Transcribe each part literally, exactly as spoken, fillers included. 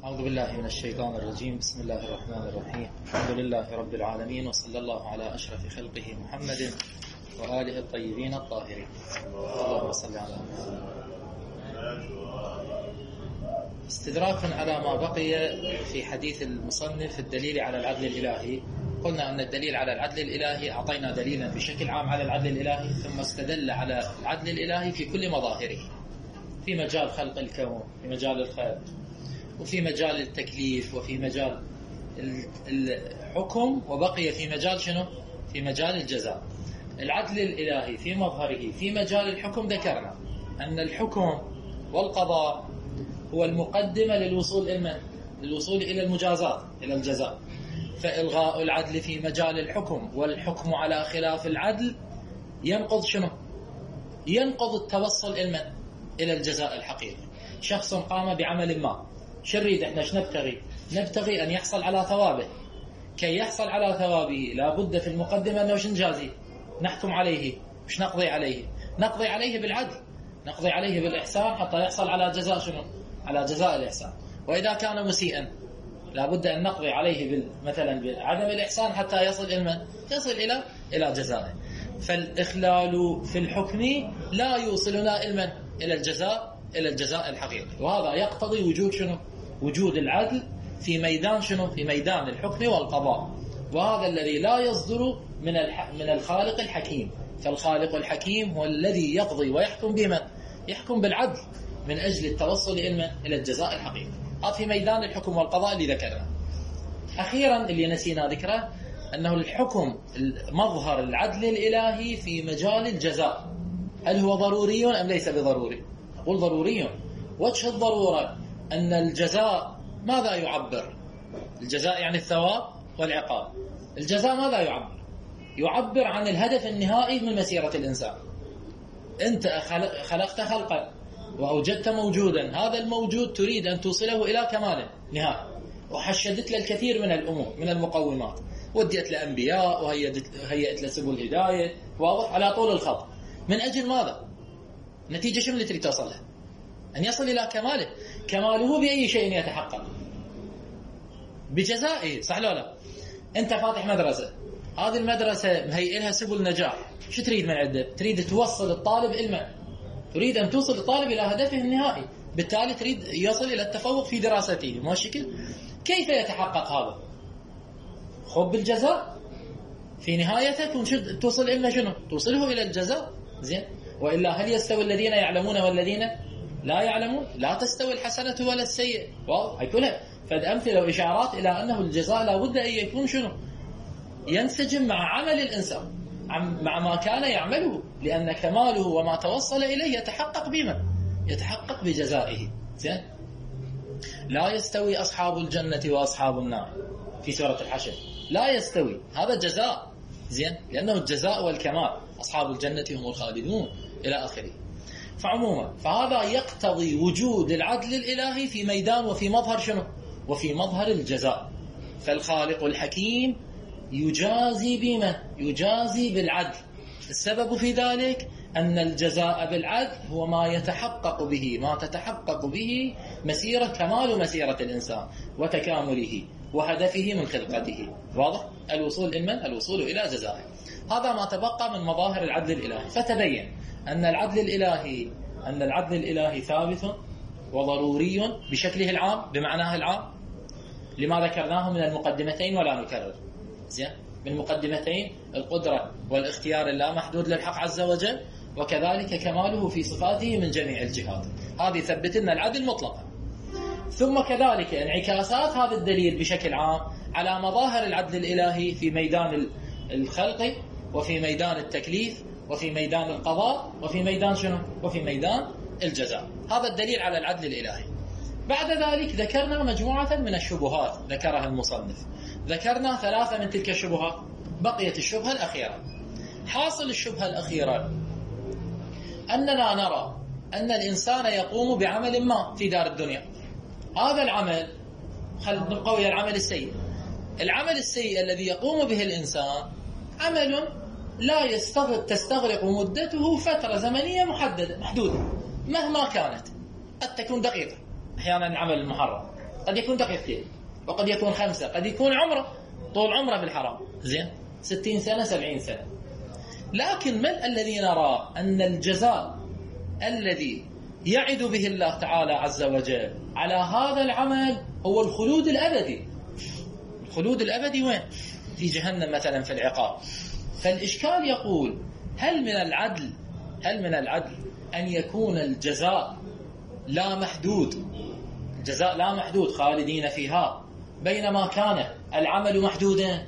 أعوذ بالله من الشيطان الرجيم. بسم الله الرحمن الرحيم. الحمد لله رب العالمين، وصلى الله على أشرف خلقه محمد وآله الطيبين الطاهرين. اللهم صل على محمد. استدراك على ما بقي في حديث المصنف الدليل على العدل الإلهي. قلنا أن الدليل على العدل الإلهي، أعطينا دليلا بشكل عام على العدل الإلهي، ثم استدل على العدل الإلهي في كل مظاهره، في مجال خلق الكون، في مجال الخلق، وفي مجال التكليف، وفي مجال الحكم، وبقي في مجال شنو؟ في مجال الجزاء. العدل الإلهي في مظهره في مجال الحكم ذكرنا أن الحكم والقضاء هو المقدمة للوصول إلى للوصول إلى المجازات، إلى الجزاء. فإلغاء العدل في مجال الحكم والحكم على خلاف العدل ينقض شنو؟ ينقض التوصل إلى إلى الجزاء الحقيقي. شخص قام بعمل ما، شو نريد احنا؟ ايش نبتغي؟ نبتغي ان يحصل على ثوابه. كي يحصل على ثوابه لابد في المقدمه انه ايش نجازي؟ نحكم عليه، مش نقضي عليه. نقضي عليه بالعدل، نقضي عليه بالاحسان حتى يحصل على جزاء شنو؟ على جزاء الاحسان. واذا كان مسيئا لابد ان نقضي عليه بال... مثلا بعدم الاحسان حتى يصل الى يصل الى الى جزائه. فالاخلال في الحكم لا يوصلنا الى الى الجزاء الى الجزاء الحقيقي، وهذا يقتضي وجود شنو؟ وجود العدل في ميدان شنو؟ في ميدان الحكم والقضاء. وهذا الذي لا يصدر من الح... من الخالق الحكيم. فالخالق الحكيم هو الذي يقضي ويحكم بمن؟ يحكم بالعدل من اجل التوصل الى الى الجزاء الحقيقي. هذا في ميدان الحكم والقضاء اللي ذكرناه. اخيرا اللي نسينا ذكره انه الحكم مظهر العدل الالهي في مجال الجزاء. هل هو ضروري ام ليس بضروري؟ نقول ضروري. وجه الضروره أن الجزاء ماذا يعبر؟ الجزاء يعني الثواب والعقاب. الجزاء ماذا يعبر؟ يعبر عن الهدف النهائي من مسيرة الإنسان. أنت خلقت خلقا وأوجدت موجودا، هذا الموجود تريد أن توصله إلى كماله نهائي، وحشدت له الكثير من الأمور من المقومات، وديت له أنبياء وهيئت له سبل الهداية، واضح على طول الخط. من أجل ماذا؟ نتيجة شو اللي تريد توصل له؟ أن يصل إلى كماله. كماله بأي شيء يتحقق؟ بجزائه، صح لا لا؟ أنت فاتح مدرسة، هذه المدرسة مهيئ لها سبل نجاح، شو تريد من عنده؟ تريد توصل الطالب علما، تريد أن توصل الطالب إلى هدفه النهائي، بالتالي تريد يصل إلى التفوق في دراسته، ما الشكل؟ كيف يتحقق هذا؟ خب بالجزاء في نهايته توصل إلى شنو؟ توصله إلى الجزاء. زين؟ وإلا هل يستوي الذين يعلمون والذين لا يعلمون؟ لا تستوي الحسنة ولا السيئة. واضح؟ هي كلها فد أمثلة وإشارات إلى أنه الجزاء لابد أن يكون شنو؟ ينسجم مع عمل الإنسان، مع ما كان يعمله، لأن كماله وما توصل إليه يتحقق بما؟ يتحقق بجزائه. زين؟ لا يستوي أصحاب الجنة وأصحاب النار في سورة الحشر، لا يستوي، هذا جزاء. زين؟ لأنه الجزاء والكمال، أصحاب الجنة هم الخالدون إلى آخره. فعموما فهذا يقتضي وجود العدل الإلهي في ميدان وفي مظهر شنو؟ وفي مظهر الجزاء. فالخالق الحكيم يجازي بما؟ يجازي بالعدل. السبب في ذلك أن الجزاء بالعدل هو ما يتحقق به ما تتحقق به مسيرة كمال مسيرة الإنسان وتكامله وهدفه من خلقته. واضح؟ الوصول إلى الوصول إلى جزائه. هذا ما تبقى من مظاهر العدل الإلهي. فتبين أن العدل الإلهي أن العدل الإلهي ثابت وضروري بشكله العام، بمعناه العام، لما ذكرناه من المقدمتين ولا نكرر. زين؟ من المقدمتين القدرة والاختيار اللامحدود للحق عز وجل، وكذلك كماله في صفاته من جميع الجهات. هذه ثبت لنا العدل مطلقا. ثم كذلك انعكاسات هذا الدليل بشكل عام على مظاهر العدل الإلهي في ميدان الخلق، وفي ميدان التكليف، وفي ميدان القضاء، وفي ميدان شنو؟ وفي ميدان الجزاء. هذا الدليل على العدل الإلهي. بعد ذلك ذكرنا مجموعة من الشبهات ذكرها المصنف. ذكرنا ثلاثة من تلك الشبهات، بقيت الشبهة الأخيرة. حاصل الشبهة الأخيرة أننا نرى أن الإنسان يقوم بعمل ما في دار الدنيا. هذا العمل، خل نبقى ويا العمل السيء. العمل السيء الذي يقوم به الإنسان عمل لا يستغرق تستغرق مدته فترة زمنية محددة محدودة مهما كانت، قد تكون دقيقة أحيانا العمل المحرم، قد يكون دقيقتين، وقد يكون خمسة، قد يكون عمره طول عمره بالحرام، زين ستين سنة سبعين سنة. لكن من الذي نرى أن الجزاء الذي يعد به الله تعالى عز وجل على هذا العمل هو الخلود الأبدي. الخلود الأبدي وين؟ في جهنم مثلا في العقاب. فالإشكال يقول هل من العدل هل من العدل أن يكون الجزاء لا محدود، الجزاء لا محدود خالدين فيها، بينما كان العمل محدودا؟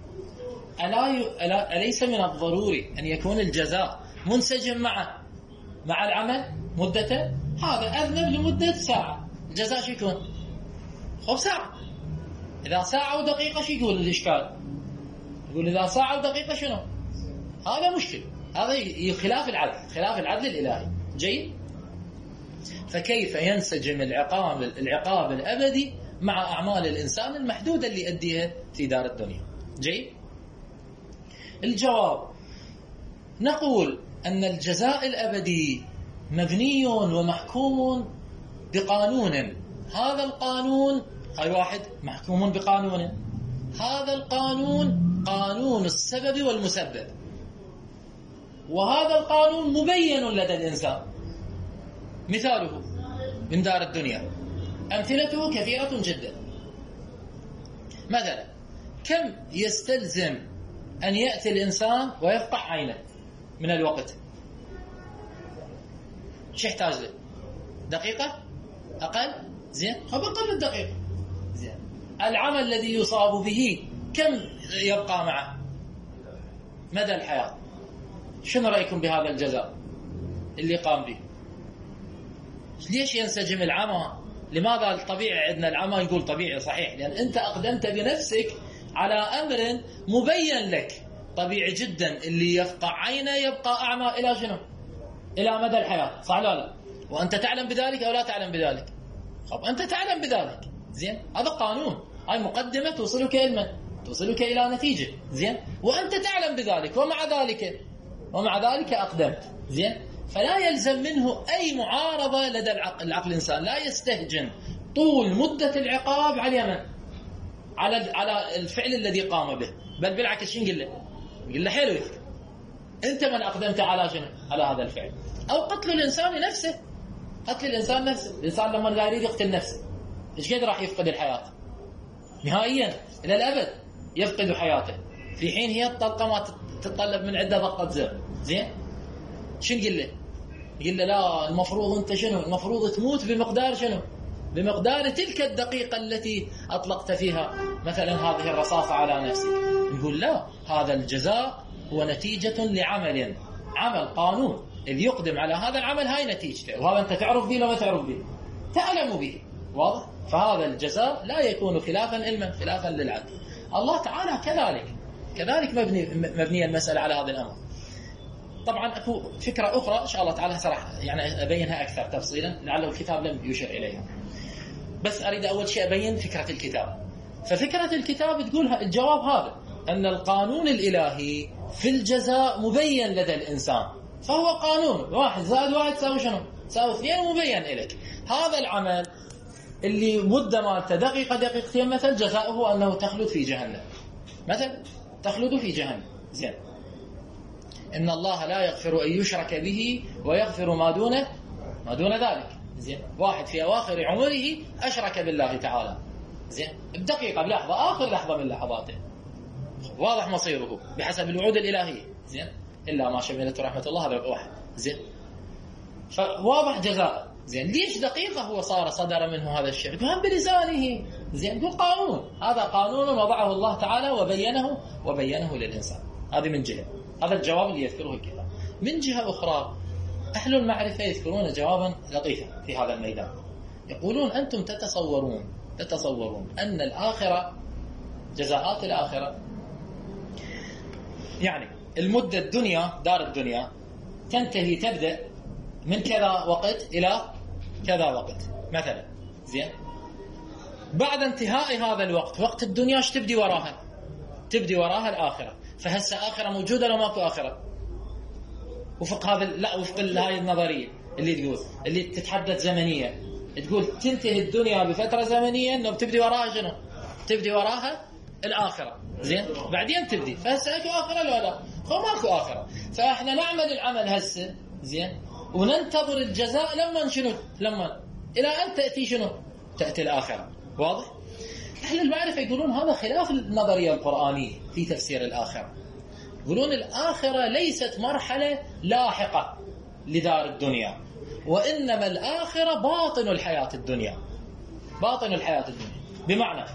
ألا أليس من الضروري أن يكون الجزاء منسجم مع مع العمل مدته؟ هذا أذنب لمدة ساعة، الجزاء شو يكون؟ خب ساعة. إذا ساعة ودقيقة شو يقول الإشكال؟ يقول إذا ساعة ودقيقة شنو؟ هذا مشكل، هذا خلاف العدل، خلاف العدل الإلهي. جيد. فكيف ينسجم العقاب العقاب الأبدي مع أعمال الإنسان المحدودة اللي يؤديها في دار الدنيا؟ جيد. الجواب نقول أن الجزاء الأبدي مبني ومحكوم بقانون. هذا القانون هاي واحد محكوم بقانون، هذا القانون قانون السبب والمسبب، وهذا القانون مبين لدى الإنسان. مثاله من دار الدنيا، أمثلته كثيرة جدا. مثلا كم يستلزم أن يأتي الإنسان ويفقع عينه من الوقت؟ شو يحتاج له؟ دقيقة؟ أقل؟ زين؟ خب أقل الدقيقة. زين. العمل الذي يصاب به كم يبقى معه مدى الحياة؟ شنو رأيكم بهذا الجزاء اللي قام به؟ ليش ينسجم العمى؟ لماذا الطبيعي عندنا العمى يقول طبيعي؟ صحيح، لأن أنت أقدمت بنفسك على أمر مبين لك. طبيعي جدا اللي يفقع عينه يبقى أعمى إلى شنو؟ إلى مدى الحياة، صح لا لا؟ وأنت تعلم بذلك أو لا تعلم بذلك؟ طب أنت تعلم بذلك. زين. هذا قانون، هاي مقدمة توصلك إلى توصلك إلى نتيجة. زين. وأنت تعلم بذلك، ومع ذلك ومع ذلك أقدمت. زين. فلا يلزم منه أي معارضة لدى العقل. العقل الإنسان لا يستهجن طول مدة العقاب على اليمن، على على الفعل الذي قام به، بل بالعكس شو نقول له؟ نقول له حلو يا أخي، أنت من أقدمت على شنو؟ على هذا الفعل. أو قتل الإنسان نفسه، قتل الإنسان نفسه. الإنسان لما لا يريد يقتل نفسه إيش قد راح يفقد الحياة نهائيا إلى الأبد، يفقد حياته، في حين هي الطلقة ما تتطلب من عدة ضغطة زر. زين. شو نقول له؟ يقول له لا، المفروض أنت شنو؟ المفروض تموت بمقدار شنو؟ بمقدار تلك الدقيقة التي أطلقت فيها مثلا هذه الرصاصة على نفسك. يقول لا، هذا الجزاء هو نتيجة لعمل، عمل قانون، اللي يقدم على هذا العمل هاي نتيجته، وهذا أنت تعرف به لو ما تعرف به، تعلم به. واضح؟ فهذا الجزاء لا يكون خلافا علما، خلافا للعدل. الله تعالى كذلك كذلك مبني مبنية المسألة على هذا الأمر. طبعا أكو فكرة أخرى إن شاء الله تعالى صراحة يعني أبينها أكثر تفصيلا، لعله الكتاب لم يشير إليها، بس أريد أول شيء أبين فكرة الكتاب. ففكرة الكتاب تقول الجواب هذا، أن القانون الإلهي في الجزاء مبين لدى الإنسان، فهو قانون واحد زائد واحد تساوي شنو؟ تساوي اثنين، مبين إليك. هذا العمل اللي مدة مالته دقيقة دقيقتين مثل، جزاؤه أنه تخلد في جهنم مثل، تخلد في جهنم. زين. إن الله لا يغفر أن يشرك به ويغفر ما دونه ما دون ذلك. زين. واحد في أواخر عمره أشرك بالله تعالى، زين، بدقيقة بلحظة، آخر لحظة من لحظاته، واضح مصيره بحسب الوعود الإلهية. زين. إلا ما شملته رحمة الله هذا واحد. زين. فواضح جزاء. زين. ليش دقيقة هو صار صدر منه هذا الشرك؟ هم بلسانه. زين. يقول قانون، هذا قانون وضعه الله تعالى وبينه وبينه للإنسان. هذه من جهة، هذا الجواب اللي يذكره الكتاب. من جهة أخرى أهل المعرفة يذكرون جوابا لطيفا في هذا الميدان. يقولون أنتم تتصورون تتصورون أن الآخرة، جزاءات الآخرة، يعني المدة الدنيا، دار الدنيا تنتهي، تبدأ من كذا وقت إلى كذا وقت مثلا. زين. بعد انتهاء هذا الوقت، وقت الدنيا ايش تبدي وراها؟ تبدي وراها الآخرة. فهسه آخرة موجودة لو ماكو آخرة؟ وفق هذا لا وفق هاي النظرية اللي تقول اللي تتحدث زمنية، تقول تنتهي الدنيا بفترة زمنية انه بتبدي وراها شنو؟ تبدي وراها الآخرة. زين بعدين تبدي، فهسه اكو آخرة لو لا؟ هو ماكو آخرة. فاحنا نعمل العمل هسه زين وننتظر الجزاء لما شنو؟ لما الى ان تأتي شنو؟ تأتي الآخرة. واضح؟ أهل المعرفة يقولون هذا خلاف النظرية القرآنية في تفسير الآخرة. يقولون الآخرة ليست مرحلة لاحقة لدار الدنيا، وإنما الآخرة باطن الحياة الدنيا، باطن الحياة الدنيا، بمعنى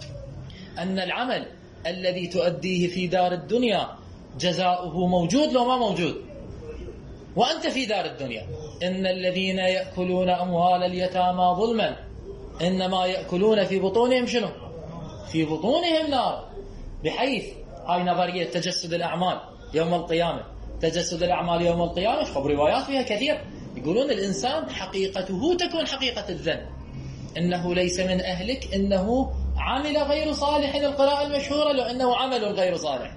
أن العمل الذي تؤديه في دار الدنيا جزاؤه موجود لو ما موجود وأنت في دار الدنيا. إن الذين يأكلون أموال اليتامى ظلما إنما يأكلون في بطونهم شنو؟ في بطونهم نار. بحيث هاي نظرية تجسد الأعمال يوم القيامة، تجسد الأعمال يوم القيامة خب روايات فيها كثير. يقولون الإنسان حقيقته تكون حقيقة الذنب، إنه ليس من أهلك، إنه عمل غير صالح. القراءة المشهورة لو إنه عمل غير صالح،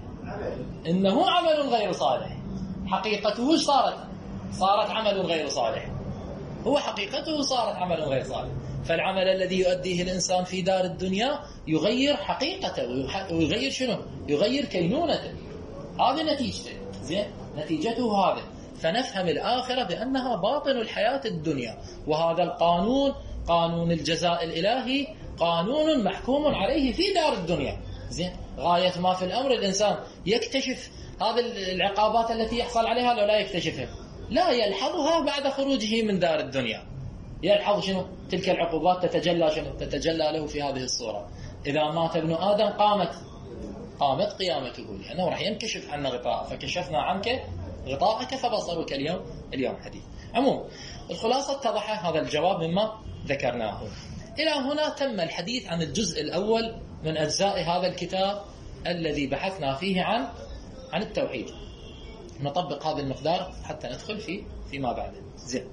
إنه عمل غير صالح. حقيقته صارت صارت عمل غير صالح، هو حقيقته صارت عمل غير صالح. فالعمل الذي يؤديه الإنسان في دار الدنيا يغير حقيقته ويغير شنو؟ يغير كينونته. هذه نتيجته. زين نتيجته هذا. فنفهم الآخرة بأنها باطن الحياة الدنيا، وهذا القانون قانون الجزاء الإلهي قانون محكوم عليه في دار الدنيا. زين غاية ما في الأمر الإنسان يكتشف هذه العقابات التي يحصل عليها لو لا يكتشفها، لا يلحظها بعد خروجه من دار الدنيا. يلحظ شنو؟ تلك العقوبات تتجلى شنو؟ تتجلى له في هذه الصورة. إذا مات ابن آدم قامت قامت قيامته، لأنه راح ينكشف عنا غطاء، فكشفنا عنك غطاءك فبصرك اليوم اليوم حديث. عموم الخلاصة اتضح هذا الجواب مما ذكرناه. إلى هنا تم الحديث عن الجزء الأول من أجزاء هذا الكتاب الذي بحثنا فيه عن عن التوحيد. نطبق هذا المقدار حتى ندخل في فيما بعد. زين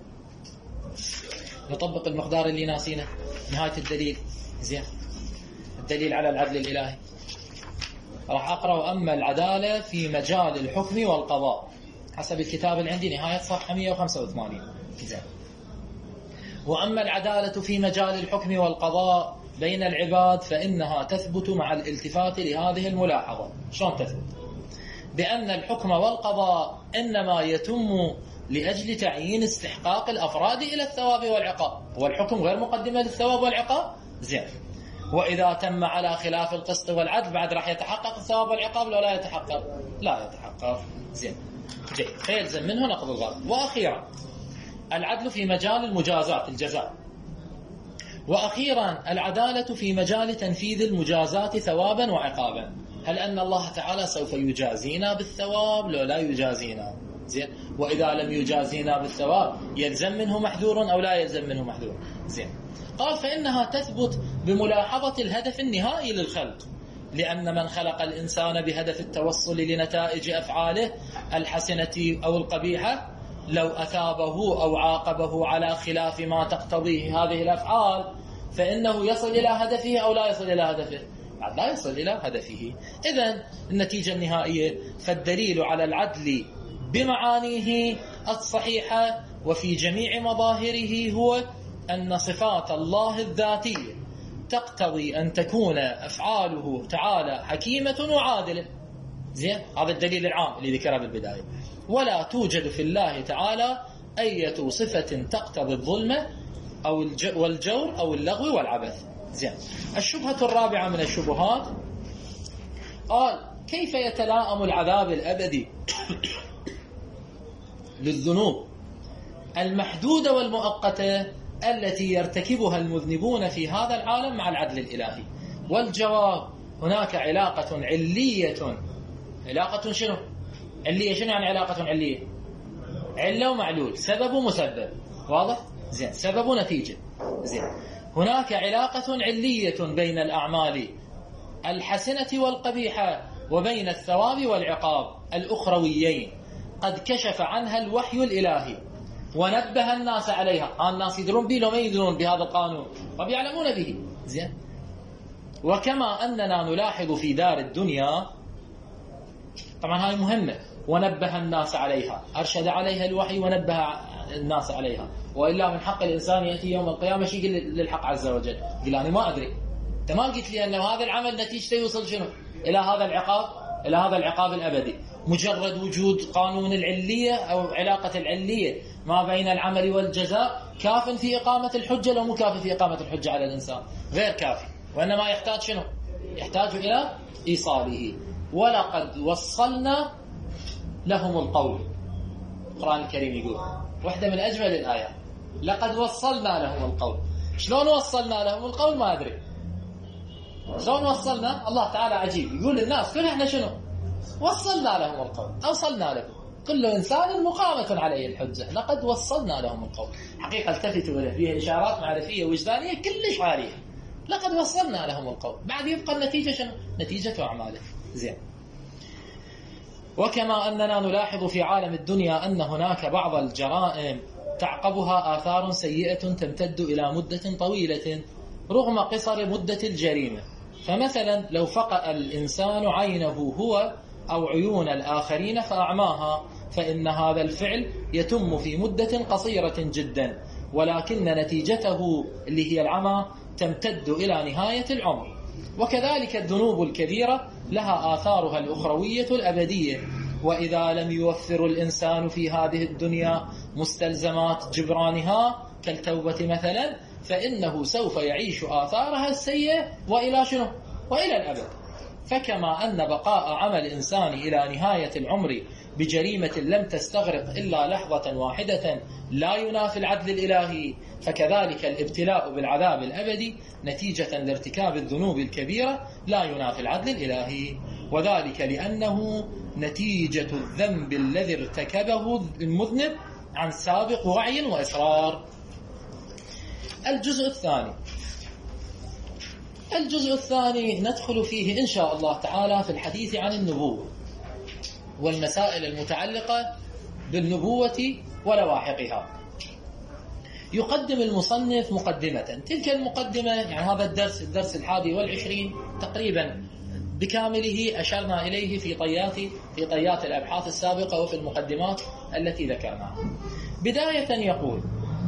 نطبق المقدار اللي ناسينه. نهاية الدليل. زين الدليل على العدل الإلهي راح أقرأ. أما العدالة في مجال الحكم والقضاء حسب الكتاب اللي عندي نهاية صفحة مئة وخمسة وثمانين. زين وأما العدالة في مجال الحكم والقضاء بين العباد فإنها تثبت مع الالتفات لهذه الملاحظة. شلون تثبت؟ بأن الحكم والقضاء إنما يتم لأجل تعيين استحقاق الأفراد إلى الثواب والعقاب، والحكم غير مقدمة للثواب والعقاب. زين وإذا تم على خلاف القسط والعدل بعد راح يتحقق الثواب والعقاب لو لا يتحقق؟ لا يتحقق. زين جيد. فيلزم منه نقض الغرض. وأخيرا العدل في مجال المجازات الجزاء. وأخيرا العدالة في مجال تنفيذ المجازات ثوابا وعقابا. هل أن الله تعالى سوف يجازينا بالثواب لو لا يجازينا؟ زين وإذا لم يجازينا بالثواب يلزم منه محذور أو لا يلزم منه محذور؟ زين قال فإنها تثبت بملاحظة الهدف النهائي للخلق، لأن من خلق الإنسان بهدف التوصل لنتائج أفعاله الحسنة أو القبيحة لو أثابه أو عاقبه على خلاف ما تقتضيه هذه الأفعال فإنه يصل إلى هدفه أو لا يصل إلى هدفه؟ لا يصل إلى هدفه. إذن النتيجة النهائية فالدليل على العدل بمعانيه الصحيحة وفي جميع مظاهره هو أن صفات الله الذاتية تقتضي أن تكون أفعاله تعالى حكيمة وعادلة. زين هذا الدليل العام اللي ذكره بالبداية. ولا توجد في الله تعالى أي صفة تقتضي الظلم أو والجور أو اللغو والعبث. زين الشبهة الرابعة من الشبهات قال كيف يتلائم العذاب الأبدي للذنوب المحدودة والمؤقتة التي يرتكبها المذنبون في هذا العالم مع العدل الإلهي؟ والجواب هناك علاقة علية. علاقة شنو؟ علية. شنو يعني علاقة علية؟ علة ومعلول، سبب ومسبب. واضح؟ زين سبب ونتيجة. زين هناك علاقة علية بين الأعمال الحسنة والقبيحة وبين الثواب والعقاب الأخرويين قد كشف عنها الوحي الإلهي ونبه الناس عليها. الناس يدرون به لو ما يدرون بهذا القانون وبيعلمون به. زين وكما أننا نلاحظ في دار الدنيا، طبعا هاي مهمة، ونبه الناس عليها، أرشد عليها الوحي ونبه الناس عليها. وإلا من حق الإنسان يأتي يوم القيامة شيء يقول للحق عز وجل، يقول أنا ما أدري، أنت ما قلت لي أن هذا العمل نتيجته يوصل شنو؟ إلى هذا العقاب، إلى هذا العقاب الأبدي. مجرد وجود قانون العلية أو علاقة العلية ما بين العمل والجزاء كاف في إقامة الحجة لو مو كاف في إقامة الحجة على الإنسان؟ غير كافي، وإنما يحتاج شنو؟ يحتاج إلى إيصاله. ولقد وصلنا لهم القول، القرآن الكريم يقول واحدة من أجمل الآيات، لقد وصلنا لهم القول. شلون وصلنا لهم القول؟ ما أدري شلون وصلنا. الله تعالى عجيب، يقول للناس كل احنا شنو؟ وصلنا لهم القول، أوصلنا لكم، كل إنسان مقامة عليه الحجة، لقد وصلنا لهم القول. حقيقة التفتوا له، فيها إشارات معرفية وجدانية كلش عالية. لقد وصلنا لهم القول، بعد يبقى النتيجة شنو؟ نتيجة أعماله. زين. وكما أننا نلاحظ في عالم الدنيا أن هناك بعض الجرائم تعقبها آثار سيئة تمتد إلى مدة طويلة رغم قصر مدة الجريمة. فمثلا لو فقأ الإنسان عينه هو أو عيون الآخرين فأعماها، فإن هذا الفعل يتم في مدة قصيرة جدا، ولكن نتيجته اللي هي العمى تمتد إلى نهاية العمر. وكذلك الذنوب الكبيرة لها آثارها الأخروية الأبدية، وإذا لم يوفر الإنسان في هذه الدنيا مستلزمات جبرانها كالتوبة مثلا، فإنه سوف يعيش آثارها السيئة وإلى شنو؟ وإلى الأبد. فكما أن بقاء عمل الإنسان إلى نهاية العمر بجريمة لم تستغرق إلا لحظة واحدة لا ينافي العدل الإلهي، فكذلك الابتلاء بالعذاب الأبدي نتيجة لارتكاب الذنوب الكبيرة لا ينافي العدل الإلهي، وذلك لأنه نتيجة الذنب الذي ارتكبه المذنب عن سابق وعي وإصرار. الجزء الثاني الجزء الثاني ندخل فيه إن شاء الله تعالى في الحديث عن النبوة والمسائل المتعلقة بالنبوة ولواحقها. يقدم المصنف مقدمة، تلك المقدمة يعني هذا الدرس الدرس الحادي والعشرين تقريبا بكامله أشرنا إليه في طيات في طيات الأبحاث السابقة وفي المقدمات التي ذكرناها. بداية يقول: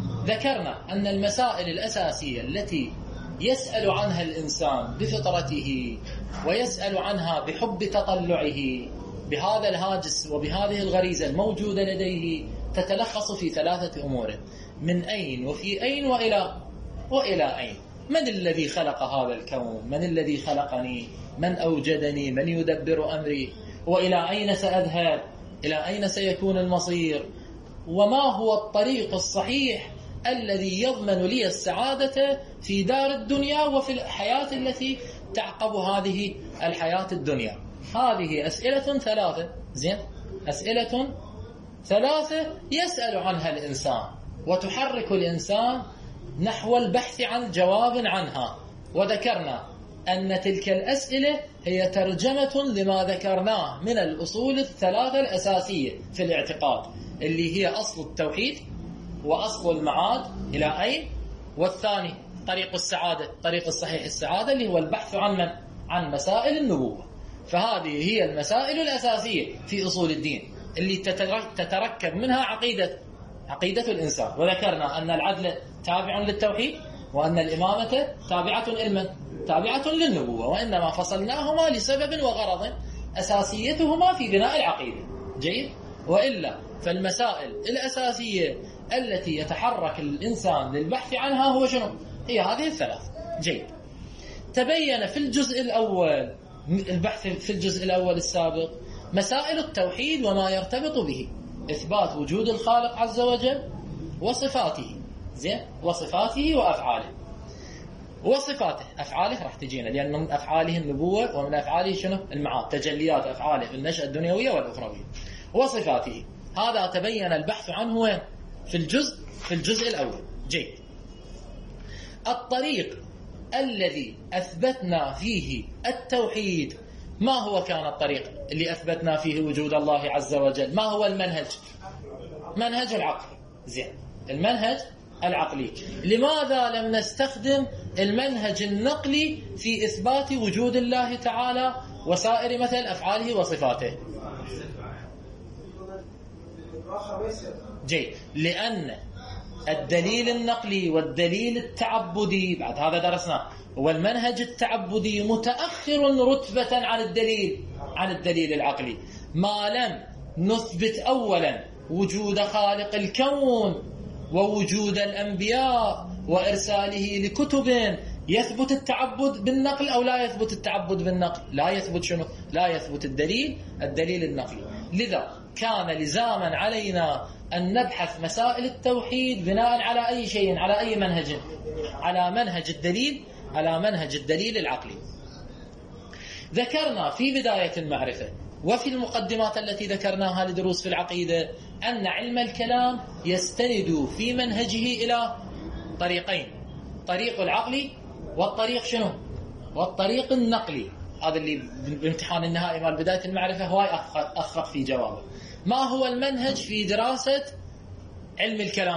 ذكرنا أن المسائل الأساسية التي يسأل عنها الإنسان بفطرته ويسأل عنها بحب تطلعه بهذا الهاجس وبهذه الغريزة الموجودة لديه تتلخص في ثلاثة أمور: من أين وفي أين وإلى وإلى أين. من الذي خلق هذا الكون؟ من الذي خلقني؟ من أوجدني؟ من يدبر أمري؟ وإلى أين سأذهب؟ إلى أين سيكون المصير؟ وما هو الطريق الصحيح الذي يضمن لي السعادة في دار الدنيا وفي الحياة التي تعقب هذه الحياة الدنيا؟ هذه أسئلة ثلاثة. زين، أسئلة ثلاثة يسأل عنها الإنسان وتحرك الإنسان نحو البحث عن جواب عنها. وذكرنا أن تلك الأسئلة هي ترجمة لما ذكرناه من الأصول الثلاثة الأساسية في الاعتقاد، اللي هي أصل التوحيد وأصل المعاد إلى أين، والثاني طريق السعادة، طريق الصحيح السعادة اللي هو البحث عن من؟ عن مسائل النبوة. فهذه هي المسائل الأساسية في أصول الدين اللي تتركب منها عقيدة عقيدة الإنسان. وذكرنا أن العدل تابع للتوحيد، وأن الإمامة تابعة لمن؟ تابعة للنبوة، وإنما فصلناهما لسبب وغرض أساسيتهما في بناء العقيدة. جيد؟ وإلا فالمسائل الأساسية التي يتحرك الإنسان للبحث عنها هو شنو؟ هي هذه الثلاث. جيد. تبين في الجزء الأول، البحث في الجزء الأول السابق، مسائل التوحيد وما يرتبط به: إثبات وجود الخالق عز وجل وصفاته. زين، وصفاته وأفعاله. وصفاته، أفعاله راح تجينا، لأن من أفعاله النبوة ومن أفعاله شنو؟ المعاد، تجليات أفعاله في النشأة الدنيوية والأخروية. وصفاته هذا تبين البحث عنه وين؟ في الجزء في الجزء الأول. جيد. الطريق الذي أثبتنا فيه التوحيد، ما هو كان الطريق اللي أثبتنا فيه وجود الله عز وجل؟ ما هو المنهج؟ منهج العقل. زين، المنهج العقلي. لماذا لم نستخدم المنهج النقلي في إثبات وجود الله تعالى وسائر مثل أفعاله وصفاته؟ جيد، لأن الدليل النقلي والدليل التعبدي، بعد هذا درسنا، والمنهج التعبدي متأخر رتبة عن الدليل عن الدليل العقلي، ما لم نثبت أولا وجود خالق الكون ووجود الأنبياء وإرساله لكتب. يثبت التعبد بالنقل أو لا يثبت التعبد بالنقل؟ لا يثبت شنو؟ لا يثبت الدليل الدليل النقلي. لذا كان لزاما علينا أن نبحث مسائل التوحيد بناء على أي شيء، على أي منهج؟ على منهج الدليل على منهج الدليل العقلي. ذكرنا في بداية المعرفة وفي المقدمات التي ذكرناها لدروس في العقيدة أن علم الكلام يستند في منهجه إلى طريقين، طريق العقلي والطريق شنو؟ والطريق النقلي. هذا اللي بامتحان النهائي مال بداية المعرفة هواي أخفق في جوابه. ما هو المنهج في دراسة علم الكلام؟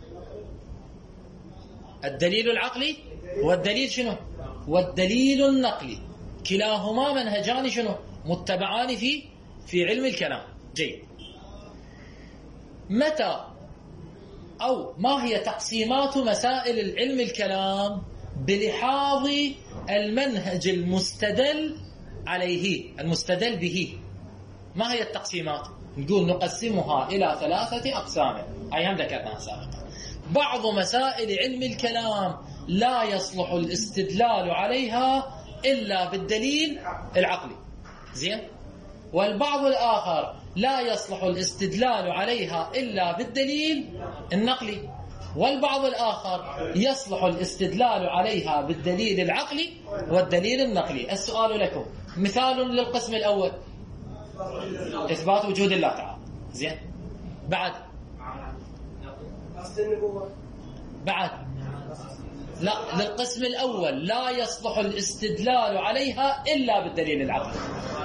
الدليل العقلي والدليل شنو؟ والدليل النقلي، كلاهما منهجان شنو؟ متبعان في في علم الكلام. جيد. متى أو ما هي تقسيمات مسائل العلم الكلام بلحاظ المنهج المستدل عليه المستدل به؟ ما هي التقسيمات؟ نقول نقسمها إلى ثلاثة أقسام، أي هم ذكرناها سابقا. بعض مسائل علم الكلام لا يصلح الاستدلال عليها إلا بالدليل العقلي، زين، والبعض الآخر لا يصلح الاستدلال عليها إلا بالدليل النقلي، والبعض الآخر يصلح الاستدلال عليها بالدليل العقلي والدليل النقلي. السؤال لكم، مثال للقسم الأول إثبات وجود الله تعالى، زين، بعد بعد لا، للقسم الأول لا يصلح الاستدلال عليها إلا بالدليل العقلي،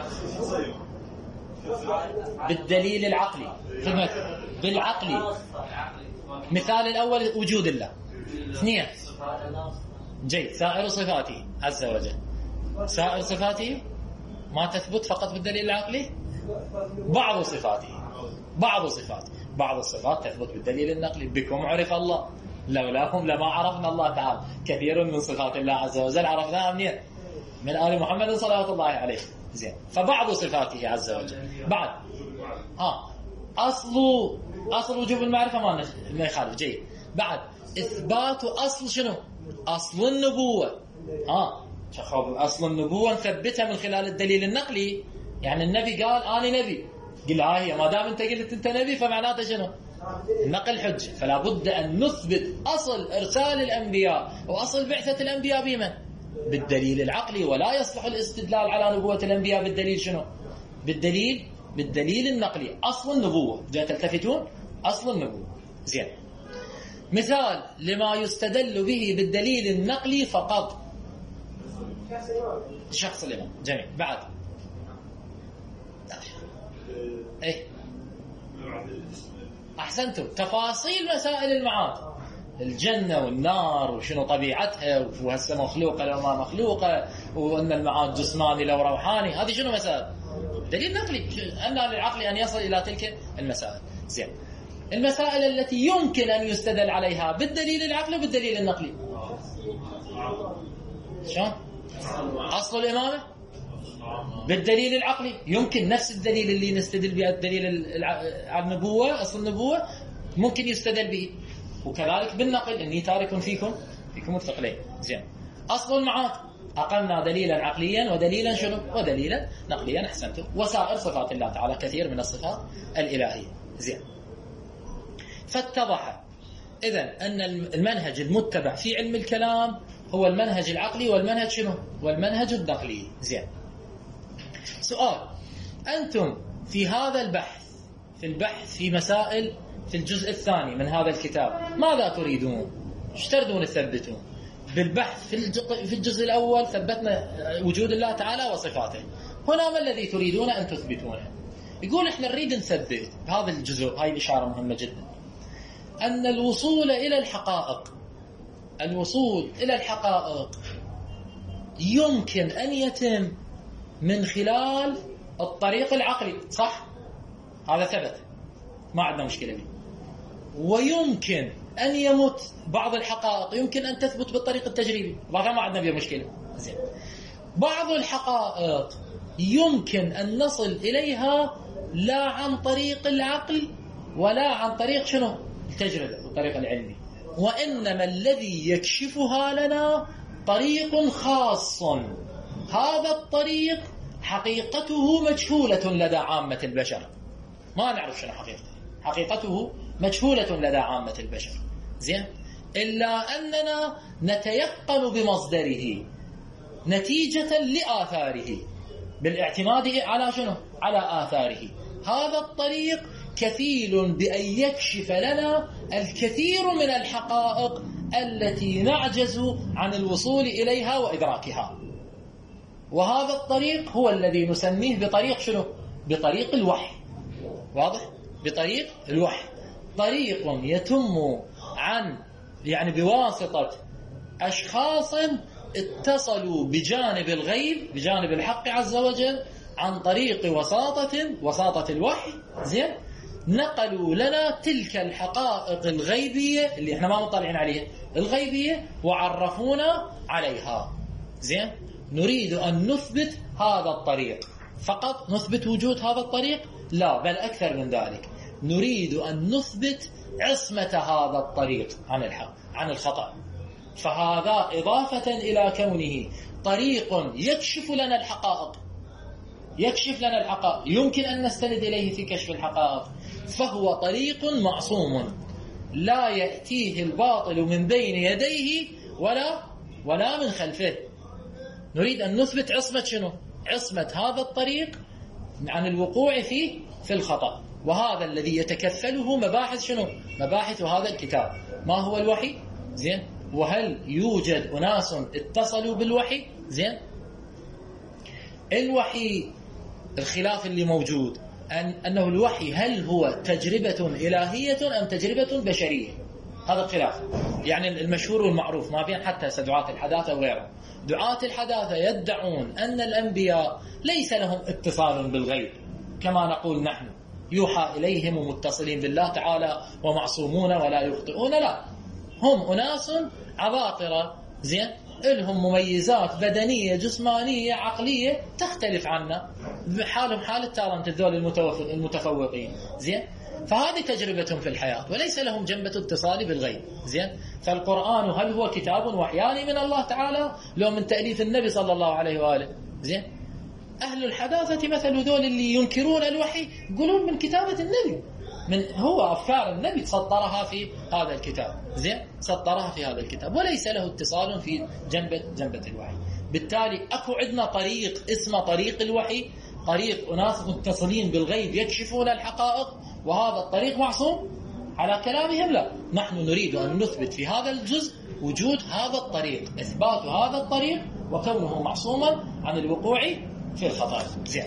بالدليل العقلي، خدمة بالعقلي. مثال الأول وجود الله. اثنين، جيد، سائر صفاته عز وجل، سائر صفاته ما تثبت فقط بالدليل العقلي، بعض صفاته بعض صفاته بعض الصفات تثبت بالدليل النقلي. بكم عرف الله، لولاهم لما عرفنا الله تعالى. كثير من صفات الله عز وجل عرفناها منين؟ من آل محمد صلى الله عليه. زين، فبعض صفاته عز وجل. بعد ها أصل أصل وجوب المعرفة ما ما يخالف. جيد، بعد إثبات أصل شنو؟ أصل النبوة. ها شخوب أصل النبوة نثبتها من خلال الدليل النقلي. يعني النبي قال أنا نبي، قل ها هي، ما دام أنت قلت أنت نبي فمعناته شنو؟ نقل حجة. فلا بد أن نثبت أصل إرسال الأنبياء وأصل بعثة الأنبياء بمن؟ بالدليل العقلي. ولا يصلح الاستدلال على نبوة الأنبياء بالدليل شنو؟ بالدليل بالدليل النقلي. أصل النبوة، جاء تلتفتون؟ أصل النبوة. زين، مثال لما يستدل به بالدليل النقلي فقط شخص الإمام. جميل، بعد ايه احسنتم، تفاصيل مسائل المعاد، الجنة والنار وشنو طبيعتها وهسه مخلوقة لو ما مخلوقة، وان المعاد جسماني لو روحاني، هذه شنو مسائل؟ دليل نقلي. ان للعقل ان يصل الى تلك المسائل. زين، المسائل التي يمكن ان يستدل عليها بالدليل العقلي وبالدليل النقلي شلون؟ اصل الامامه بالدليل العقلي، يمكن نفس الدليل اللي نستدل به الدليل على النبوة، أصل النبوة ممكن يستدل به، وكذلك بالنقل إني تارك فيكم فيكم الثقلين. زين، أصل المعاد أقلنا دليلا عقليا ودليلا شنو؟ ودليلا نقليا. أحسنتم. وسائر صفات الله تعالى كثير من الصفات الإلهية. زين، فاتضح إذن أن المنهج المتبع في علم الكلام هو المنهج العقلي والمنهج شنو؟ والمنهج النقلي. زين، سؤال، أنتم في هذا البحث في البحث في مسائل في الجزء الثاني من هذا الكتاب ماذا تريدون؟ ايش تريدون تثبتون؟ بالبحث في الجزء الأول ثبتنا وجود الله تعالى وصفاته. هنا ما الذي تريدون أن تثبتونه؟ يقول إحنا نريد نثبت هذا الجزء، هاي الإشارة مهمة جدا، أن الوصول إلى الحقائق الوصول إلى الحقائق يمكن أن يتم من خلال الطريق العقلي، صح؟ هذا ثبت، ما عندنا مشكلة به. ويمكن أن يموت بعض الحقائق يمكن أن تثبت بالطريق التجريبي، وهذا ما عندنا بيه مشكلة. زين. بعض الحقائق يمكن أن نصل إليها لا عن طريق العقل ولا عن طريق شنو؟ التجربة، الطريق العلمي، وإنما الذي يكشفها لنا طريق خاص. هذا الطريق حقيقته مجهولة لدى عامة البشر، ما نعرف شنو حقيقته، حقيقته مجهولة لدى عامة البشر. زين. إلا أننا نتيقن بمصدره نتيجة لآثاره، بالاعتماد على شنو؟ على آثاره. هذا الطريق كفيل بأن يكشف لنا الكثير من الحقائق التي نعجز عن الوصول إليها وإدراكها. وهذا الطريق هو الذي نسميه بطريق شنو؟ بطريق الوحي. واضح؟ بطريق الوحي، طريق يتم عن يعني بواسطة أشخاص اتصلوا بجانب الغيب، بجانب الحق عز وجل، عن طريق وساطة وساطة الوحي. زين. نقلوا لنا تلك الحقائق الغيبية اللي احنا ما مطلعين عليها، الغيبية، وعرفونا عليها. زين. نريد أن نثبت هذا الطريق، فقط نثبت وجود هذا الطريق؟ لا، بل أكثر من ذلك، نريد أن نثبت عصمة هذا الطريق عن الحق عن الخطأ. فهذا إضافة إلى كونه طريق يكشف لنا الحقائق، يكشف لنا الحقائق، يمكن أن نستند إليه في كشف الحقائق، فهو طريق معصوم لا يأتيه الباطل من بين يديه ولا ولا من خلفه. نريد أن نثبت عصمة شنو؟ عصمة هذا الطريق عن الوقوع فيه في الخطأ. وهذا الذي يتكفله مباحث شنو؟ مباحث هذا الكتاب. ما هو الوحي؟ زين. وهل يوجد أناس اتصلوا بالوحي؟ زين. الوحي الخلاف اللي موجود أن أنه الوحي هل هو تجربة إلهية أم تجربة بشرية؟ هذا الخلاف. يعني المشهور والمعروف ما بين حتى دعاة الحداثة وغيرهم. دعاة الحداثة يدعون أن الأنبياء ليس لهم اتصال بالغيب كما نقول نحن، يوحى إليهم ومتصلين بالله تعالى ومعصومون ولا يخطئون. لا، هم أناس عباقرة. زين. لهم مميزات بدنية جسمانية عقلية تختلف عنا، بحالهم حال التالنت الذول المتفوقين. زين. فهذه تجربتهم في الحياة، وليس لهم جنبة اتصال بالغيب. زين. فالقرآن هل هو كتاب وحياني من الله تعالى لو من تأليف النبي صلى الله عليه وآله؟ زين. أهل الحداثة مثل ذول اللي ينكرون الوحي يقولون من كتابة النبي، من هو أفكار النبي سطرها في هذا الكتاب. زين. سطرها في هذا الكتاب وليس له اتصال في جنبة جنبة الوحي. بالتالي أكو عندنا طريق اسمه طريق الوحي، طريق أناس متصلين بالغيب يكشفون الحقائق، وهذا الطريق معصوم على كلامهم؟ لا، نحن نريد أن نثبت في هذا الجزء وجود هذا الطريق، إثبات هذا الطريق وكونه معصوما عن الوقوع في الخطأ. زين.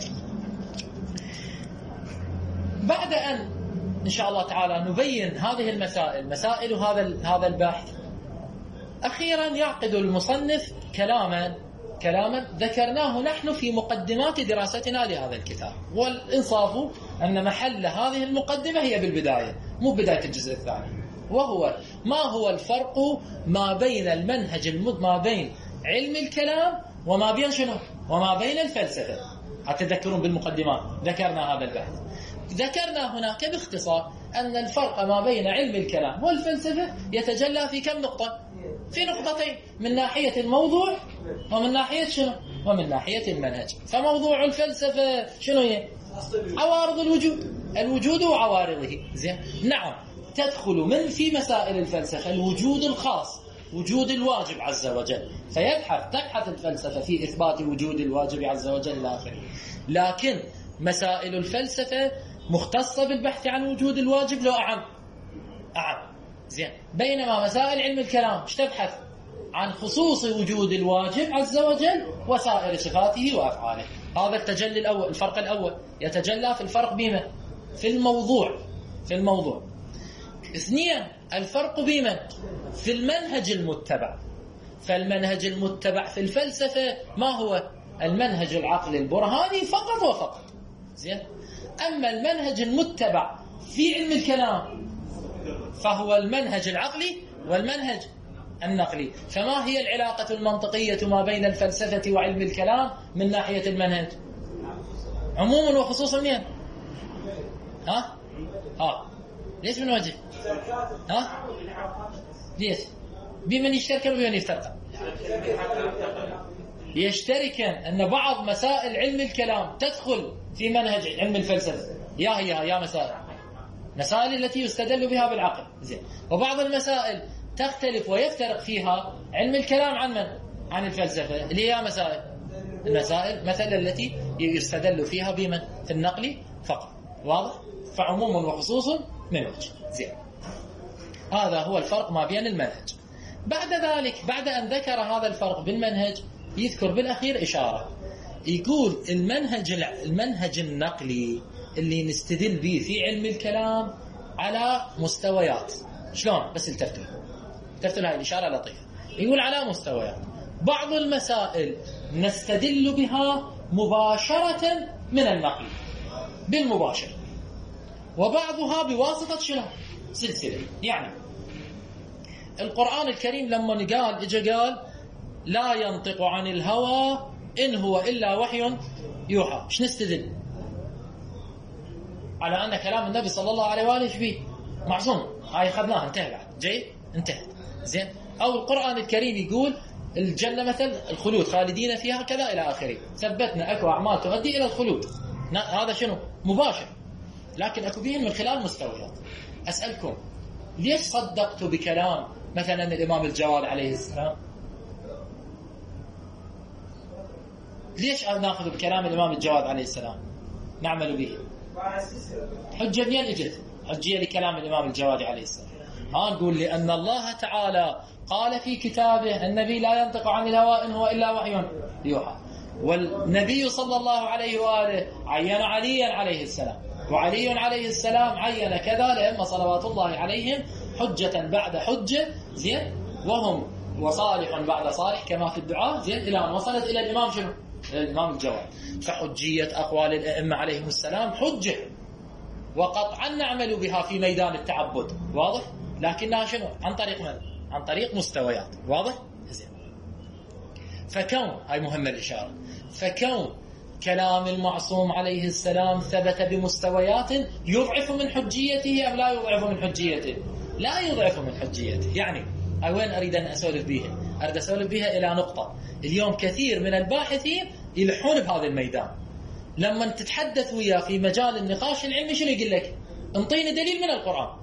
بعد أن إن شاء الله تعالى نبين هذه المسائل، مسائل هذا هذا البحث، أخيرا يعقد المصنف كلاما كلاما ذكرناه نحن في مقدمات دراستنا لهذا الكتاب. والإنصاف أن محل هذه المقدمة هي بالبداية، مو بداية الجزء الثاني، وهو ما هو الفرق ما بين المنهج المد ما بين علم الكلام وما بين شنو؟ وما بين الفلسفة. أتذكرون بالمقدمات ذكرنا هذا البحث. ذكرنا هناك باختصار أن الفرق ما بين علم الكلام والفلسفة يتجلى في كم نقطة؟ في نقطتين، من ناحية الموضوع ومن ناحية شنو؟ ومن ناحية المنهج. فموضوع الفلسفة شنو هي؟ عوارض الوجود، الوجود وعوارضه. زين. نعم، تدخل من في مسائل الفلسفة الوجود الخاص، وجود الواجب عز وجل، فيبحث تبحث الفلسفة في إثبات وجود الواجب عز وجل إلى آخره. لكن مسائل الفلسفة مختصة بالبحث عن وجود الواجب لو أعم أعم. زين. بينما مسائل علم الكلام ايش تبحث؟ عن خصوص وجود الواجب عز وجل وسائر صفاته وأفعاله. هذا التجلي الأول، الفرق الأول يتجلى في الفرق بما في الموضوع في الموضوع اثنين، الفرق بما في المنهج المتبع. فالمنهج المتبع في الفلسفة ما هو؟ المنهج العقلي البرهاني فقط وفقط. زين. أما المنهج المتبع في علم الكلام فهو المنهج العقلي والمنهج النقلي. فما هي العلاقة المنطقية ما بين الفلسفة وعلم الكلام من ناحية المنهج؟ عموما وخصوصا منين؟ ها؟ ها؟ ليش من وجه؟ ها؟ ليش؟ بمن يشتركن وبمن يفترقن؟ يشتركن أن بعض مسائل علم الكلام تدخل في منهج علم الفلسفة، يا هي يا مسائل مسائل التي يستدل بها بالعقل، زين. وبعض المسائل تختلف ويفترق فيها علم الكلام عن من؟ عن الفلسفة، اللي هي مسائل المسائل مثلا التي يستدل فيها بمن؟ في النقل فقط. واضح؟ فعموما وخصوصا منهج، زين. هذا هو الفرق ما بين المنهج. بعد ذلك بعد أن ذكر هذا الفرق بالمنهج يذكر بالأخير إشارة، يقول المنهج المنهج النقلي اللي نستدل به في علم الكلام على مستويات. شلون؟ بس التفتوا التفتوا هاي الإشارة لطيفة. يقول على مستويات. بعض المسائل نستدل بها مباشرة من النقل بالمباشر، وبعضها بواسطة شنو؟ سلسلة. يعني القرآن الكريم لما قال إجا قال لا ينطق عن الهوى إن هو إلا وحي يوحى، ايش نستدل؟ على أن كلام النبي صلى الله عليه وآله فيه معصوم. هاي أخذناها، انتهى بعد، جيد، انتهت، زين. أو القرآن الكريم يقول الجنة مثل الخلود خالدين فيها كذا إلى آخره، ثبتنا أكو أعمال تؤدي إلى الخلود، هذا شنو؟ مباشر. لكن أكو بهم من خلال مستويات. أسألكم ليش صدقتوا بكلام مثلا الإمام الجواد عليه السلام؟ ليش ناخذ بكلام الإمام الجواد عليه السلام نعمل به؟ حجة منين اجت؟ حجية لكلام الإمام الجواد عليه السلام. ها نقول لأن الله تعالى قال في كتابه النبي لا ينطق عن الهوى إن هو إلا وحي يوحى، والنبي صلى الله عليه وآله عين عليا عليه السلام، وعلي عليه السلام عين كذا لأما صلوات الله عليهم حجة بعد حجة، زين، وهم وصالح بعد صالح كما في الدعاء، زين، إلى أن وصلت إلى الإمام شنو؟ الإمام الجواد. فحجية أقوال الأئمة عليهم السلام حجة، وقطعا نعمل بها في ميدان التعبد، واضح؟ لكنها شنو؟ عن طريق من؟ عن طريق مستويات، واضح؟ زين. فكون، هاي مهمة الإشارة، فكون كلام المعصوم عليه السلام ثبت بمستويات يضعف من حجيته أم لا يضعف من حجيته؟ لا يضعف من حجيته. يعني وين أريد أن أسولف بها؟ أريد أسولف بها إلى نقطة. اليوم كثير من الباحثين يلحون بهذا الميدان، لما تتحدث وياه في مجال النقاش العلمي شنو يقول لك؟ انطيني دليل من القرآن.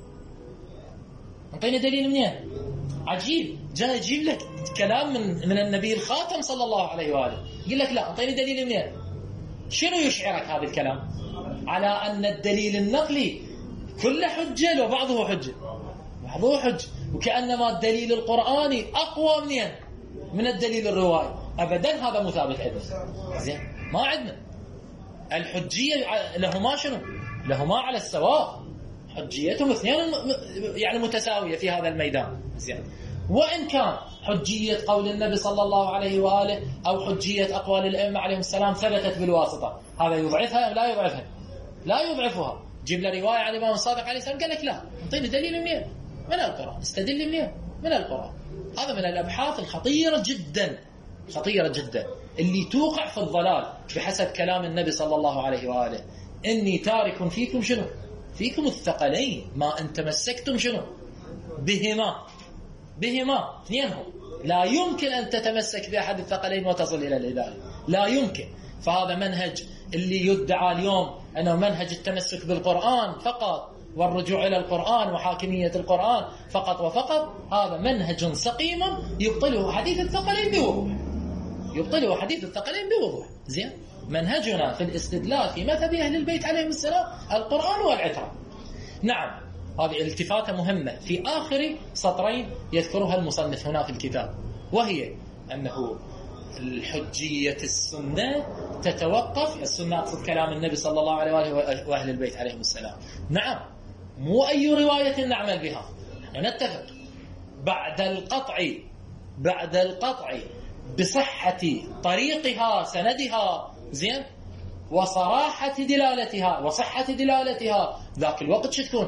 انطيني دليل منين؟ عجيب، جاي يجيب لك كلام من من النبي الخاتم صلى الله عليه وآله، يقول لك لا انطيني دليل منين؟ شنو يشعرك هذا الكلام؟ على أن الدليل النقلي كل حجة وبعضه حجة، بعضه حجة، وكأنما الدليل القرآني أقوى منين؟ من الدليل الروائي. أبدا، هذا مثابت عندنا، زين، ما عندنا الحجية لهما شنو؟ لهما على السواء، حجيتهم اثنين يعني متساوية في هذا الميدان، زين. وإن كان حجية قول النبي صلى الله عليه وآله أو حجية أقوال الأئمة عليهم السلام ثبتت بالواسطة، هذا يضعفها أم لا يضعفها؟ لا يضعفها. جيب له رواية عن الإمام الصادق عليه السلام قال لك لا، اعطيني دليل منين؟ من القرآن. استدل منين؟ من القرآن. هذا من الأبحاث الخطيرة جدا، خطيرة جدا، اللي توقع في الضلال بحسب كلام النبي صلى الله عليه وآله. إني تارك فيكم شنو؟ فيكم الثقلين ما أن تمسكتم شنو؟ بهما بهما اثنينهم. لا يمكن أن تتمسك بأحد الثقلين وتصل إلى الهداية، لا يمكن. فهذا منهج اللي يدعى اليوم أنه منهج التمسك بالقرآن فقط والرجوع إلى القرآن وحاكمية القرآن فقط وفقط، هذا منهج سقيم يبطله حديث الثقلين بوضوح، يبطله حديث الثقلين بوضوح، زين. منهجنا في الاستدلال في مذهب أهل البيت عليهم السلام القرآن والعترة. نعم، هذه التفاتة مهمة في آخر سطرين يذكرها المصنف هنا في الكتاب، وهي أنه الحجية السنة تتوقف، السنة أقصد كلام النبي صلى الله عليه وآله وأهل البيت عليهم السلام، نعم، مو أي رواية نعمل بها، نحن نتفق بعد القطع بعد القطع بصحة طريقها سندها، زين، وصراحة دلالتها وصحة دلالتها، ذاك الوقت شو تكون؟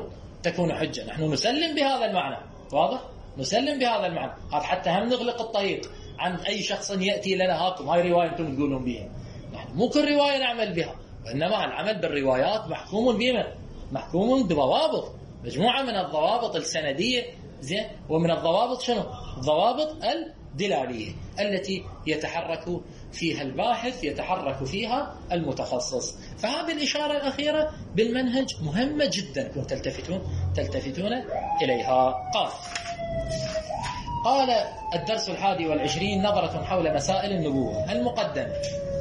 تكون حجة. نحن نسلم بهذا المعنى، واضح؟ نسلم بهذا المعنى. هذا حتى هم نغلق الطريق عن أي شخص يأتي لنا هاكم هاي رواية أنتم تقولون بها. نحن مو كل رواية نعمل بها، وإنما العمل بالروايات محكوم بما محكوم بضوابط، مجموعة من الضوابط السندية زين، ومن الضوابط شنو؟ الضوابط الدلالية التي يتحرك فيها الباحث، يتحرك فيها المتخصص. فهذه الإشارة الأخيرة بالمنهج مهمة جدا كنتم تلتفتون تلتفتون إليها. قال قال الدرس الحادي والعشرين نظرة حول مسائل النبوة. المقدمة،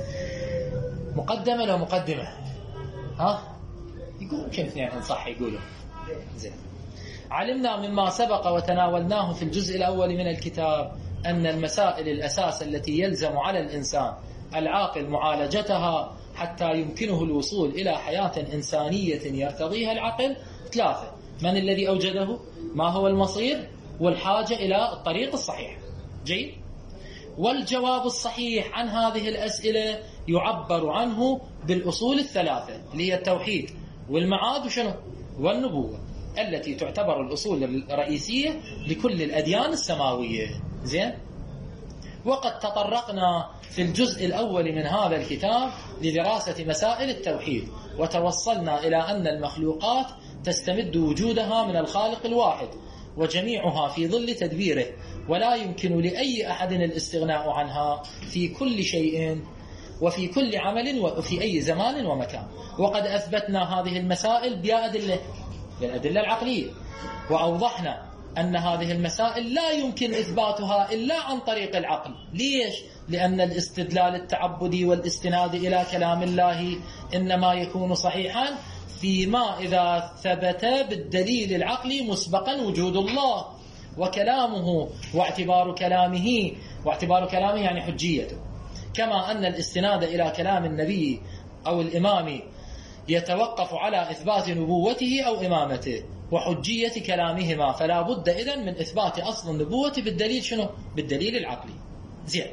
مقدمة لو مقدمة ها يقول يمكن اثنين صح يقولوا زين. علمنا مما سبق وتناولناه في الجزء الأول من الكتاب أن المسائل الأساس التي يلزم على الإنسان العاقل معالجتها حتى يمكنه الوصول إلى حياة إنسانية يرتضيها العقل ثلاثة: من الذي أوجده؟ ما هو المصير؟ والحاجة إلى الطريق الصحيح. جيد. والجواب الصحيح عن هذه الأسئلة يعبر عنه بالأصول الثلاثة اللي هي التوحيد والمعاد وشنو؟ والنبوة، التي تعتبر الأصول الرئيسية لكل الأديان السماوية. زين. وقد تطرقنا في الجزء الأول من هذا الكتاب لدراسة مسائل التوحيد، وتوصلنا إلى أن المخلوقات تستمد وجودها من الخالق الواحد، وجميعها في ظل تدبيره، ولا يمكن لأي أحد الاستغناء عنها في كل شيء وفي كل عمل وفي أي زمان ومكان. وقد أثبتنا هذه المسائل بأدلة بالأدلة العقلية، وأوضحنا أن هذه المسائل لا يمكن إثباتها إلا عن طريق العقل. ليش؟ لأن الاستدلال التعبدي والاستناد إلى كلام الله إنما يكون صحيحا فيما إذا ثبت بالدليل العقلي مسبقا وجود الله وكلامه واعتبار كلامه واعتبار كلامه يعني حجيته، كما أن الاستناد إلى كلام النبي أو الإمام يتوقف على إثبات نبوته أو إمامته وحجية كلامهما. فلا بد إذن من إثبات أصل النبوة بالدليل شنو؟ بالدليل العقلي. زين.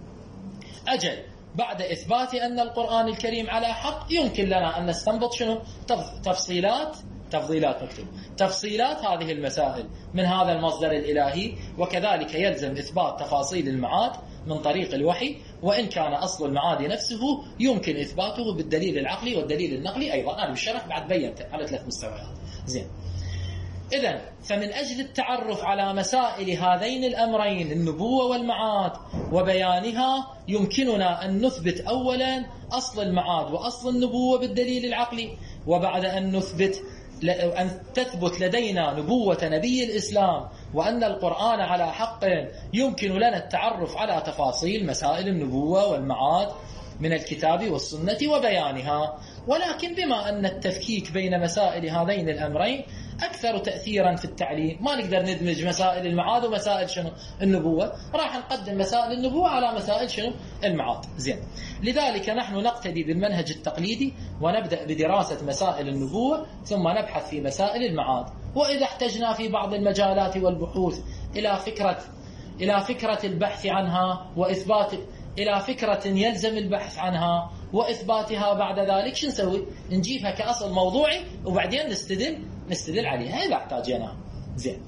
أجل بعد إثبات أن القرآن الكريم على حق يمكن لنا أن نستنبط شنو؟ تفصيلات تفضيلات مكتوب تفصيلات هذه المسائل من هذا المصدر الإلهي، وكذلك يلزم إثبات تفاصيل المعاد من طريق الوحي، وإن كان أصل المعاد نفسه يمكن إثباته بالدليل العقلي والدليل النقلي أيضا. أنا بالشرح بعد بينته على ثلاث مستويات. زين. إذن فمن أجل التعرف على مسائل هذين الأمرين النبوة والمعاد وبيانها يمكننا أن نثبت أولا أصل المعاد وأصل النبوة بالدليل العقلي، وبعد أن نثبت أن تثبت لدينا نبوة نبي الإسلام وأن القرآن على حق يمكن لنا التعرف على تفاصيل مسائل النبوة والمعاد من الكتاب والسنة وبيانها. ولكن بما أن التفكيك بين مسائل هذين الأمرين أكثر تأثيرا في التعليم ما نقدر ندمج مسائل المعاد ومسائل شنو النبوة، راح نقدم مسائل النبوة على مسائل شنو المعاد. زين. لذلك نحن نقتدي بالمنهج التقليدي ونبدأ بدراسة مسائل النبوة ثم نبحث في مسائل المعاد، وإذا احتجنا في بعض المجالات والبحوث إلى فكرة إلى فكرة البحث عنها وإثبات إلى فكرة يلزم البحث عنها وإثباتها بعد ذلك شو نسوي؟ نجيبها كأصل موضوعي وبعدين نستدل نستدل عليها إذا احتاجنا. زين.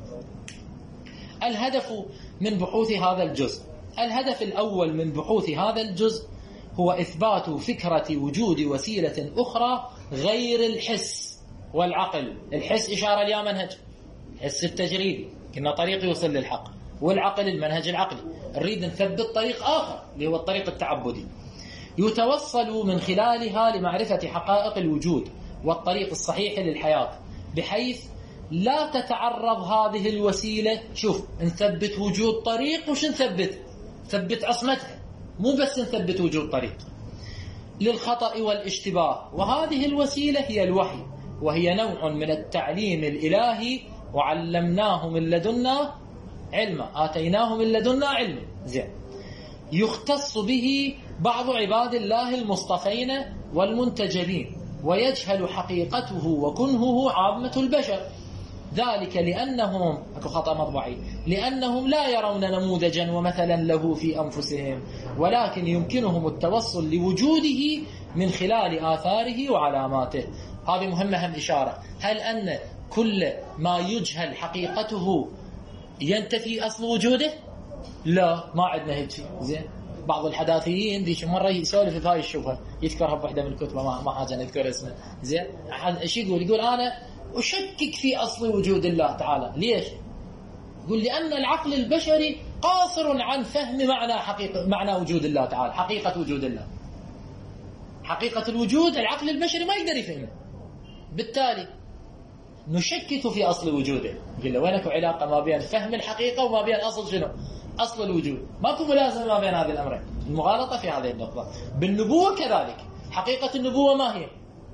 الهدف من بحوث هذا الجزء، الهدف الأول من بحوث هذا الجزء هو إثبات فكرة وجود وسيلة أخرى غير الحس والعقل. الحس إشارة ليا منهج الحس التجريبي، كنا طريق يوصل للحق، والعقل المنهج العقلي. نريد نثبت طريق آخر اللي هو الطريق التعبدي يتوصل من خلالها لمعرفة حقائق الوجود والطريق الصحيح للحياة، بحيث لا تتعرض هذه الوسيلة. شوف، نثبت وجود طريق وش نثبت؟ نثبت عصمتها، مو بس نثبت وجود طريق، للخطأ والاشتباه. وهذه الوسيلة هي الوحي، وهي نوع من التعليم الإلهي، وعلمناه من لدنا علما آتيناه من لدنا علما. زين. يختص به بعض عباد الله المصطفين والمنتجبين، ويجهل حقيقته وكنهه عامة البشر، ذلك لأنهم أكو خطأ مطبعي لأنهم لا يرون نموذجا ومثلا له في أنفسهم، ولكن يمكنهم التوصل لوجوده من خلال آثاره وعلاماته. هذه مهمة هم إشارة. هل أن كل ما يجهل حقيقته ينتفي أصل وجوده؟ لا، ما عندنا هيك شيء. زين، بعض الحداثيين ذيك مرة يسولف في هاي الشبهة، يذكرها بوحدة من الكتب، ما ما حاجة نذكر اسمه. زين، ايش يقول؟ يقول أنا أشكك في أصل وجود الله تعالى. ليش؟ يقول لأن العقل البشري قاصر عن فهم معنى حقيقة معنى وجود الله تعالى، حقيقة وجود الله. حقيقة الوجود العقل البشري ما يقدر يفهمه، بالتالي نشكك في أصل وجوده. قل له وينك علاقة ما بين فهم الحقيقة وما بين أصل شنو؟ أصل الوجود. ماكو ملازمة ما بين هذه الأمرين، المغالطة في هذه النقطة. بالنبوة كذلك، حقيقة النبوة ما هي؟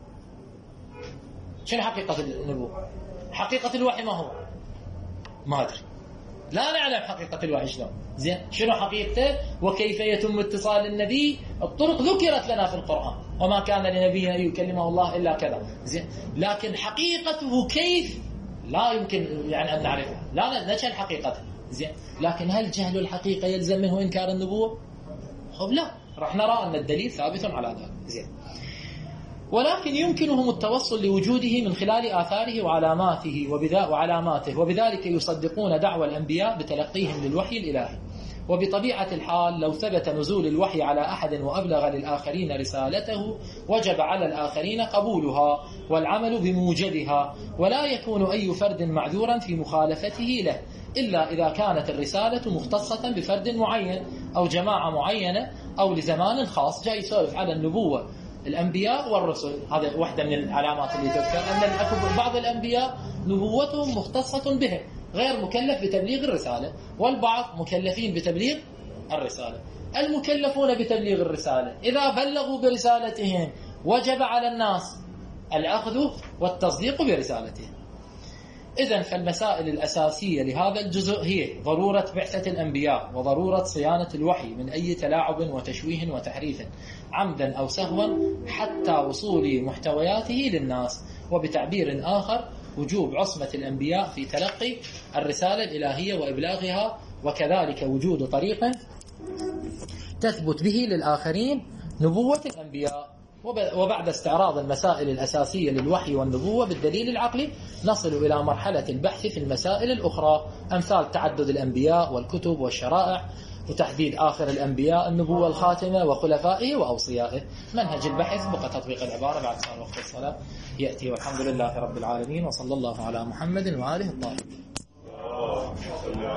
شنو حقيقة النبوة؟ حقيقة الوحي ما هو؟ ما أدري، لا نعلم حقيقة الوحي شلون. زين، شنو حقيقته وكيف يتم اتصال النبي؟ الطرق ذكرت لنا في القرآن، وما كان لنبي أن يكلمه الله إلا كذا. زين، لكن حقيقته كيف لا يمكن يعني أن نعرفها، لا نجهل حقيقته. زين، لكن هل جهل الحقيقة يلزم منه إنكار النبوة؟ خب لا، راح نرى أن الدليل ثابت على ذلك. زين، ولكن يمكنهم التوصل لوجوده من خلال آثاره وعلاماته وعلاماته وبذلك يصدقون دعوى الأنبياء بتلقيهم للوحي الإلهي. وبطبيعة الحال لو ثبت نزول الوحي على أحد وأبلغ للآخرين رسالته وجب على الآخرين قبولها والعمل بموجبها، ولا يكون أي فرد معذورا في مخالفته له إلا إذا كانت الرسالة مختصة بفرد معين أو جماعة معينة أو لزمان خاص. جاي يسولف على النبوة، الأنبياء والرسل، هذا واحدة من العلامات اللي تذكر أن بعض الأنبياء نبوتهم مختصة بهم، غير مكلف بتبليغ الرسالة، والبعض مكلفين بتبليغ الرسالة. المكلفون بتبليغ الرسالة إذا بلغوا برسالتهم وجب على الناس الأخذ والتصديق برسالتهم. إذن فالمسائل الأساسية لهذا الجزء هي ضرورة بعثة الأنبياء، وضرورة صيانة الوحي من أي تلاعب وتشويه وتحريف عمدا أو سهوا حتى وصول محتوياته للناس، وبتعبير آخر وجوب عصمة الأنبياء في تلقي الرسالة الإلهية وإبلاغها، وكذلك وجود طريق تثبت به للآخرين نبوة الأنبياء. وبعد استعراض المسائل الأساسية للوحي والنبوة بالدليل العقلي نصل إلى مرحلة البحث في المسائل الأخرى، أمثال تعدد الأنبياء والكتب والشرائع، وتحديد آخر الأنبياء النبوة الخاتمة وخلفائه وأوصيائه. منهج البحث بقى تطبيق العبارة بعد صلاة وقت الصلاة يأتي. والحمد لله رب العالمين، وصلى الله على محمد وآله الطاهرين.